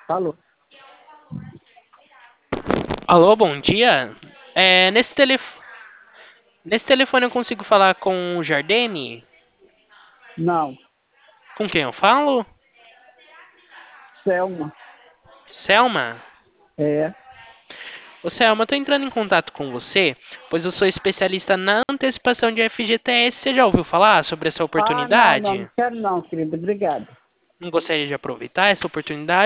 Falou. Alô, bom dia. Nesse telefone eu consigo falar com o Jardine? Não, Com quem eu falo? Selma. Selma? É. Ô, Selma, eu tô entrando em contato com você, pois eu sou especialista na antecipação de FGTS. Você já ouviu falar sobre essa Ah, não oportunidade? quero não, querida. Obrigada. Não gostaria de aproveitar essa oportunidade?